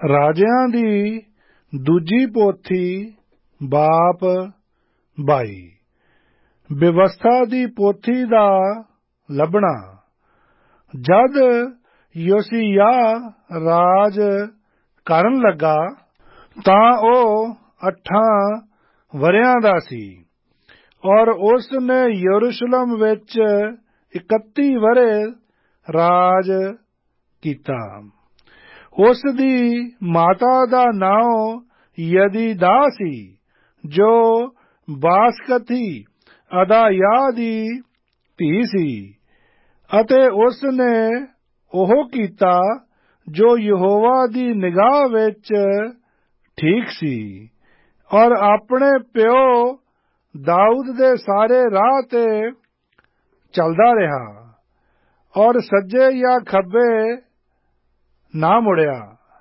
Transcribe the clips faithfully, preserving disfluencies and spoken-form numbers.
ਰਾਜਿਆਂ ਦੀ ਦੂਜੀ ਪੋਥੀ ਬਾਪ ਬਾਈ। ਵਿਵਸਥਾ ਦੀ ਪੋਥੀ ਦਾ ਲੱਭਣਾ। ਜਦ ਯੋਸੀਯਾਹ ਰਾਜ ਕਰਨ ਲੱਗਾ ਤਾਂ ਉਹ ਅੱਠਾਂ ਵਰ੍ਹਿਆਂ ਦਾ ਸੀ ਔਰ ਉਸ ਨੇ ਯਰੂਸ਼ਲਮ ਵਿੱਚ ਇਕੱਤੀ ਵਰ੍ਹੇ ਰਾਜ ਕੀਤਾ। ਉਸ ਦੀ ਮਾਤਾ ਦਾ ਨਾਂ ਯਦੀਦਾ ਸੀ, ਜੋ ਬਾਸਕਥੀ ਅਦਾਯਾਹ ਦੀ ਧੀ ਸੀ, ਅਤੇ ਉਸ ਨੇ ਉਹ ਕੀਤਾ ਜੋ ਯਹੋਵਾ ਦੀ ਨਿਗਾਹ ਵਿੱਚ ਠੀਕ ਸੀ, ਔਰ ਆਪਣੇ ਪਿਓ ਦਾਊਦ ਦੇ ਸਾਰੇ ਰਾਹ ਤੇ ਚੱਲਦਾ ਰਿਹਾ, ਔਰ ਸੱਜੇ ਜਾਂ ਖੱਬੇ ਨਾ ਮੁੜਿਆ।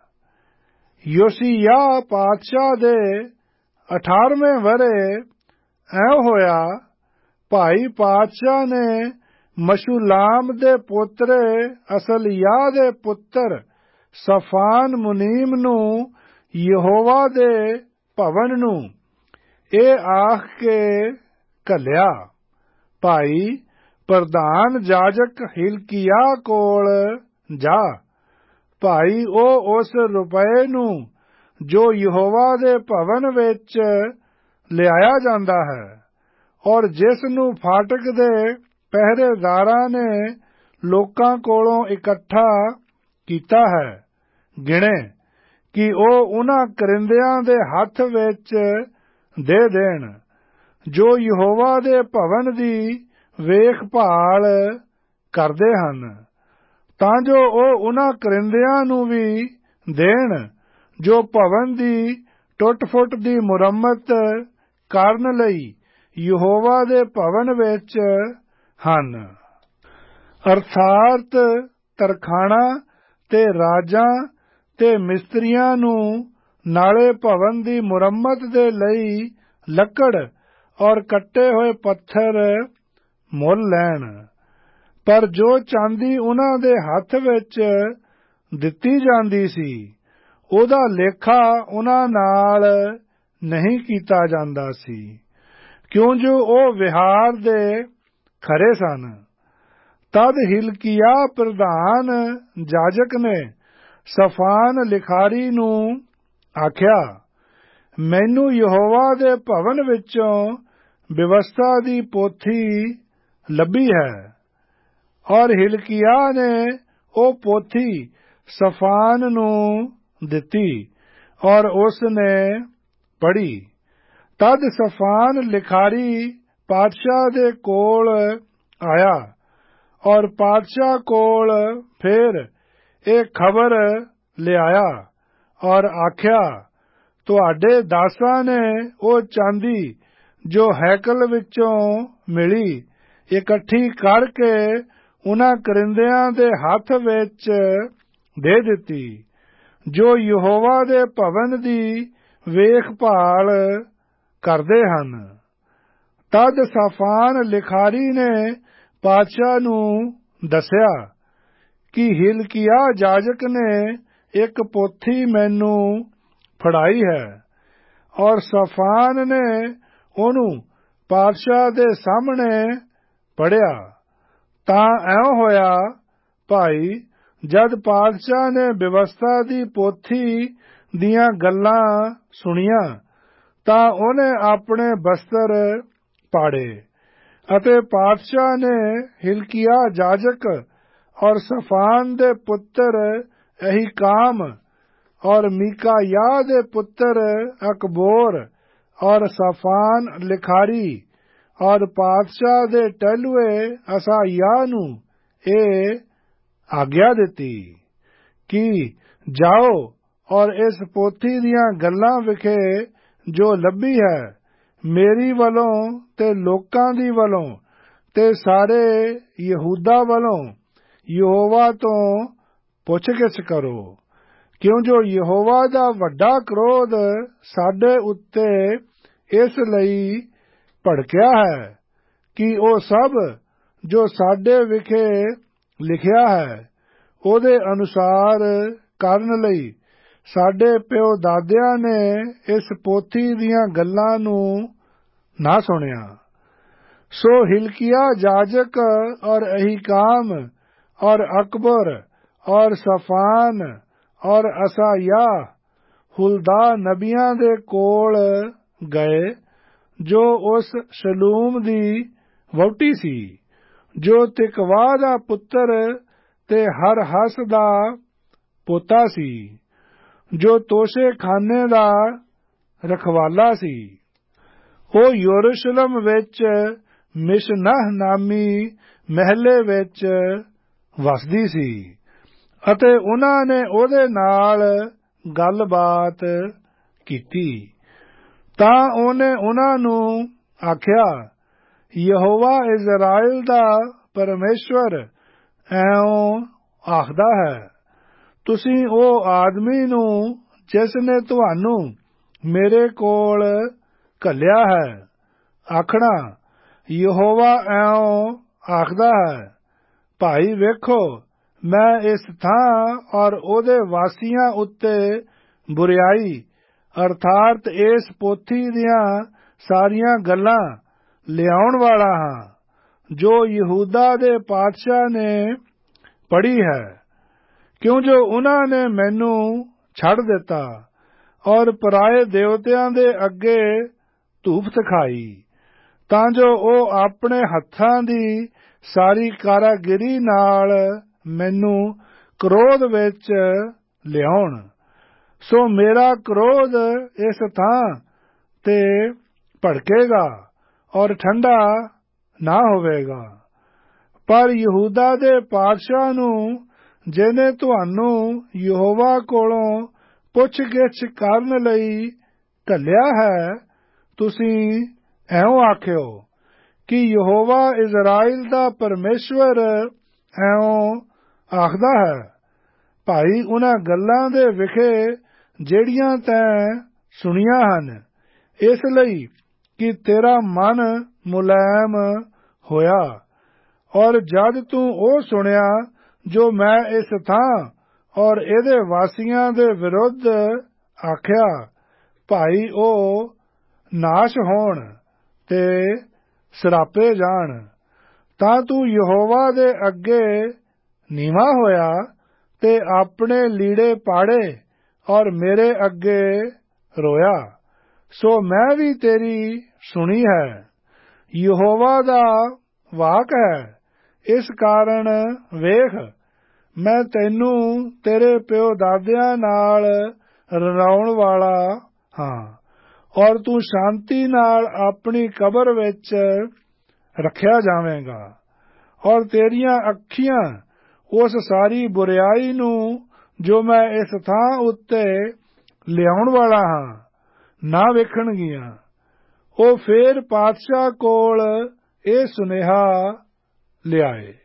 ਯੋਸੀਯਾਹ ਪਾਤਸ਼ਾਹ ਦੇ ਅਠਾਰਵੇਂ ਵਰ੍ਹੇ ਐਂ ਹੋਇਆ, ਭਾਈ ਪਾਤਸ਼ਾਹ ਨੇ ਮਸ਼ੂਲਾਮ ਦੇ ਪੋਤਰੇ ਅਸਲਿਯਾਹ ਦੇ ਪੁੱਤਰ ਸਫਾਨ ਮੁਨੀਮ ਨੂੰ ਯਹੋਵਾ ਦੇ ਭਵਨ ਨੂੰ ਇਹ ਆਖ ਕੇ ਘੱਲਿਆ, ਭਾਈ ਪ੍ਰਧਾਨ ਜਾਜਕ ਹਿਲਕੀਯਾਹ ਕੋਲ ਜਾ। ਭਾਈ ਉਹ ਉਸ ਰੁਪਏ ਨੂੰ ਜੋ ਯਹੋਵਾ ਦੇ ਭਵਨ ਵਿੱਚ ਲਿਆਇਆ ਜਾਂਦਾ ਹੈ ਔਰ ਜਿਸ ਨੂੰ ਫਾਟਕ ਦੇ ਪਹਿਰੇਦਾਰਾਂ ਨੇ ਲੋਕਾਂ ਕੋਲੋਂ ਇਕੱਠਾ ਕੀਤਾ ਹੈ, ਗਿਣੇ ਕਿ ਉਹ ਉਹਨਾਂ ਕਰਿੰਦਿਆਂ ਦੇ ਹੱਥ ਵਿੱਚ ਦੇ ਦੇਣ ਜੋ ਯਹੋਵਾ ਦੇ ਭਵਨ ਦੀ ਵੇਖਭਾਲ ਕਰਦੇ ਹਨ, ਤਾਂ ਜੋ ਉਹ ਉਹਨਾਂ ਕਰਿੰਦਿਆਂ ਨੂੰ ਵੀ ਦੇਣ ਜੋ ਭਵਨ ਦੀ ਟੁੱਟ-ਫੁੱਟ ਦੀ ਮੁਰੰਮਤ ਕਰਨ ਲਈ ਯਹੋਵਾ ਦੇ ਭਵਨ ਵਿੱਚ ਹਨ। ਅਰਥਾਤ ਤਰਖਾਣਾ ਤੇ ਰਾਜਾਂ ਤੇ ਮਿਸਤਰੀਆਂ ਨੂੰ ਨਾਲੇ ਭਵਨ ਦੀ ਮੁਰੰਮਤ ਦੇ ਲਈ ਲੱਕੜ ਔਰ ਕੱਟੇ ਹੋਏ ਪੱਥਰ ਮੁੱਲ ਲੈਣ। ਪਰ ਜੋ ਚਾਂਦੀ ਉਹਨਾਂ ਦੇ ਹੱਥ ਵਿੱਚ ਦਿੱਤੀ ਜਾਂਦੀ ਸੀ, ਉਹਦਾ ਲੇਖਾ ਉਹਨਾਂ ਨਾਲ ਨਹੀਂ ਕੀਤਾ ਜਾਂਦਾ ਸੀ, ਕਿਉਂ ਜੋ ਉਹ ਵਿਹਾਰ ਦੇ ਖਰੇ ਸਨ। ਤਦ ਹਿਲਕੀਯਾਹ ਪ੍ਰਧਾਨ ਜਾਜਕ ਨੇ ਸਫਾਨ ਲਿਖਾਰੀ ਨੂੰ ਆਖਿਆ, ਮੈਨੂੰ ਯਹੋਵਾ ਦੇ ਭਵਨ ਵਿੱਚੋਂ ਵਿਵਸਥਾ ਦੀ ਪੋਥੀ ਲੱਭੀ ਹੈ। ਔਰ ਹਿਲਕੀਯਾਹ ਨੇ ਉਹ ਪੋਥੀ ਸਫਾਨ ਨੂੰ ਦਿੱਤੀ ਔਰ ਉਸ ਨੇ ਪੜ੍ਹੀ। ਤਦ ਸਫਾਨ ਲਿਖਾਰੀ ਪਾਤਸ਼ਾਹ ਦੇ ਕੋਲ ਆਇਆ ਔਰ ਪਾਤਸ਼ਾਹ ਕੋਲ ਫਿਰ ਇਹ ਖਬਰ ਲਿਆਇਆ ਔਰ ਆਖਿਆ, ਤੁਹਾਡੇ ਦਾਸਾਂ ਨੇ ਉਹ ਚਾਂਦੀ ਜੋ ਹੈਕਲ ਵਿੱਚੋਂ ਮਿਲੀ ਇਕੱਠੀ ਕਰਕੇ ਉਹਨਾਂ ਕਰਿੰਦਿਆਂ ਦੇ ਹੱਥ ਵਿੱਚ ਦੇ ਦਿੱਤੀ ਜੋ ਯਹੋਵਾ ਦੇ ਭਵਨ ਦੀ ਵੇਖਭਾਲ ਕਰਦੇ ਹਨ। ਤਦ ਸਫਾਨ ਲਿਖਾਰੀ ਨੇ ਪਾਤਸ਼ਾਹ ਨੂੰ ਦੱਸਿਆ ਕਿ ਹਿਲਕੀਯਾਹ ਜਾਜਕ ਨੇ ਇੱਕ ਪੋਥੀ ਮੈਨੂੰ ਫੜਾਈ ਹੈ, ਔਰ ਸਫਾਨ ਨੇ ਉਹਨੂੰ ਪਾਤਸ਼ਾਹ ਦੇ ਸਾਹਮਣੇ ਪੜ੍ਹਿਆ। ਤਾਂ ਐਂ ਹੋਇਆ, ਭਾਈ ਜਦ ਪਾਤਸ਼ਾਹ ਨੇ ਵਿਵਸਥਾ ਦੀ ਪੋਥੀ ਦੀਆਂ ਗੱਲਾਂ ਸੁਣੀਆਂ ਤਾਂ ਉਹਨੇ ਆਪਣੇ ਬਸਤਰ ਪਾੜੇ, ਅਤੇ ਪਾਤਸ਼ਾਹ ਨੇ ਹਿਲਕੀਯਾਹ ਜਾਜਕ ਔਰ ਸਫਾਨ ਦੇ ਪੁੱਤਰ ਅਹੀਕਾਮ ਔਰ ਮੀਕਾਯਾਹ ਦੇ ਪੁੱਤਰ ਅਕਬੋਰ ਔਰ ਸਫਾਨ ਲਿਖਾਰੀ ਔਰ ਪਾਤਸ਼ਾਹ ਦੇ ਟਹਿਲੂਏ ਅਸਾਯਾਹ ਨੂੰ ਇਹ ਆਗਿਆ ਦਿੱਤੀ ਕਿ ਜਾਓ ਔਰ ਇਸ ਪੋਥੀ ਦੀਆਂ ਗੱਲਾਂ ਵਿਖੇ ਜੋ ਲੱਭੀ ਹੈ, ਮੇਰੀ ਵੱਲੋਂ ਤੇ ਲੋਕਾਂ ਦੀ ਵੱਲੋਂ ਤੇ ਸਾਰੇ ਯਹੂਦਾ ਵੱਲੋਂ ਯਹੋਵਾ ਤੋਂ ਪੁੱਛ-ਗਿੱਛ ਕਰੋ, ਕਿਉਂ ਜੋ ਯਹੋਵਾ ਦਾ ਵੱਡਾ ਕ੍ਰੋਧ ਸਾਡੇ ਉੱਤੇ ਇਸ ਲਈ ਭੜਕਿਆ ਹੈ ਕਿ ਉਹ ਸਭ ਜੋ ਸਾਡੇ ਵਿਖੇ ਲਿਖਿਆ ਹੈ ਉਹਦੇ ਅਨੁਸਾਰ ਕਰਨ ਲਈ ਸਾਡੇ ਪਿਓ ਦਾਦਿਆਂ ਨੇ ਇਸ ਪੋਥੀ ਦੀਆਂ ਗੱਲਾਂ ਨੂੰ ਨਾ ਸੁਣਿਆ। ਸੋ हिलकिय्याह जाजक और अहीकाम और अकबर और सफान और असायाह हुल्दा नबियां दे कोल गए, जो उस शलूम दी वहुटी सी, जो तिकवा दा पुत्र ते हरहस दा पोता सी, जो तोशे खाने दा रखवाला सी। ਉਹ ਯਰੂਸ਼ਲਮ ਵਿੱਚ ਮਿਸ਼ਨਾਹ ਨਾਮੀ ਮਹਿਲੇ ਵਿੱਚ ਵਸਦੀ ਸੀ ਅਤੇ ਉਹਨਾਂ ਨੇ ਉਹਦੇ ਨਾਲ ਗੱਲਬਾਤ ਕੀਤੀ। ਤਾਂ ਉਹਨੇ ਉਹਨਾਂ ਨੂੰ ਆਖਿਆ, ਯਹੋਵਾ ਇਜ਼ਰਾਈਲ ਦਾ ਪਰਮੇਸ਼ਵਰ ਐਉਂ ਆਖਦਾ ਹੈ, ਤੁਸੀਂ ਉਹ ਆਦਮੀ ਨੂੰ ਜਿਸ ਨੇ ਤੁਹਾਨੂੰ ਮੇਰੇ ਕੋਲ ਘੱਲਿਆ ਹੈ ਆਖਣਾ, ਯਹੋਵਾ ਐਉਂ ਆਖਦਾ ਹੈ, ਭਾਈ ਵੇਖੋ, ਮੈਂ ਇਸ ਥਾਂ ਔਰ ਉਹਦੇ ਵਾਸੀਆਂ ਉੱਤੇ ਬੁਰਿਆਈ ਅਰਥਾਤ ਇਸ ਪੋਥੀ ਦੀਆਂ ਸਾਰੀਆਂ ਗੱਲਾਂ ਲਿਆਉਣ ਵਾਲਾ ਹਾਂ, ਜੋ ਯਹੂਦਾ ਦੇ ਪਾਤਸ਼ਾਹ ਨੇ ਪੜ੍ਹੀ ਹੈ, ਕਿਉਂ ਜੋ ਉਹਨਾਂ ਨੇ ਮੈਨੂੰ ਛੱਡ ਦਿੱਤਾ ਔਰ ਪਰਾਏ ਦੇਵਤਿਆਂ ਦੇ ਅੱਗੇ ਧੂਪ ਦਿਖਾਈ, ਤਾਂ ਜੋ ਉਹ ਆਪਣੇ ਹੱਥਾਂ ਦੀ ਸਾਰੀ ਕਾਰਾਗਿਰੀ ਨਾਲ ਮੈਨੂੰ ਕ੍ਰੋਧ ਵਿੱਚ ਲਿਆਉਣ। ਸੋ ਮੇਰਾ ਕ੍ਰੋਧ ਇਸ ਥਾਂ ਤੇ ਭੜਕੇਗਾ ਔਰ ਠੰਡਾ ਨਾ ਹੋਵੇਗਾ। ਪਰ ਯਹੂਦਾ ਦੇ ਪਾਤਸ਼ਾਹ ਨੂੰ, ਜਿਹਨੇ ਤੁਹਾਨੂੰ ਯਹੋਵਾ ਕੋਲੋਂ ਪੁੱਛ-ਗਿੱਛ ਕਰਨ ਲਈ ਘੱਲਿਆ ਹੈ, ਤੁਸੀਂ ਐਉਂ ਆਖਿਓ ਕਿ ਯਹੋਵਾ ਇਜ਼ਰਾਈਲ ਦਾ ਪਰਮੇਸ਼ਵਰ ਐਉਂ ਆਖਦਾ ਹੈ, ਭਾਈ ਉਹਨਾਂ ਗੱਲਾਂ ਦੇ ਵਿਖੇ ਜਿਹੜੀਆਂ ਤੈਂ ਸੁਣੀਆਂ ਹਨ, ਇਸ ਲਈ ਕਿ ਤੇਰਾ ਮਨ ਮੁਲਾਇਮ ਹੋਇਆ, ਔਰ ਜਦ ਤੂੰ ਉਹ ਸੁਣਿਆ ਜੋ ਮੈਂ ਇਸ ਥਾਂ ਔਰ ਇਹਦੇ ਵਾਸੀਆਂ ਦੇ ਵਿਰੁੱਧ ਆਖਿਆ, ਭਾਈ ਉਹ ਨਾਸ਼ ਹੋਣ ਤੇ ਸਰਾਪੇ ਜਾਣ, ਤਾਂ ਤੂੰ ਯਹੋਵਾ ਦੇ ਅੱਗੇ ਨੀਵਾਂ ਹੋਇਆ ਤੇ ਆਪਣੇ ਲੀੜੇ ਪਾੜੇ ਔਰ ਮੇਰੇ ਅੱਗੇ ਰੋਇਆ। ਸੋ ਮੈਂ ਵੀ ਤੇਰੀ ਸੁਣੀ ਹੈ। ਯਹੋਵਾ ਦਾ ਵਾਕ ਹੈ, ਇਸ ਕਾਰਨ ਵੇਖ, ਮੈਂ ਤੈਨੂੰ ਤੇਰੇ ਪਿਓ ਦਾਦਿਆਂ ਨਾਲ ਰਲਾਉਣ ਵਾਲਾ ਹਾਂ, ਔਰ ਤੂੰ ਸ਼ਾਂਤੀ ਨਾਲ ਆਪਣੀ ਕਬਰ ਵਿੱਚ ਰੱਖਿਆ ਜਾਵੇਂਗਾ, ਔਰ ਤੇਰੀਆਂ ਅੱਖੀਆਂ ਉਸ ਸਾਰੀ ਬੁਰਿਆਈ ਨੂੰ ਜੋ ਮੈਂ ਇਸ ਥਾਂ ਉੱਤੇ ਲਿਆਉਣ ਵਾਲਾ ਹਾਂ ਨਾ ਵੇਖਣਗੀਆਂ। ਉਹ ਫੇਰ ਪਾਤਸ਼ਾਹ ਕੋਲ ਇਹ ਸੁਨੇਹਾ ਲਿਆਏ।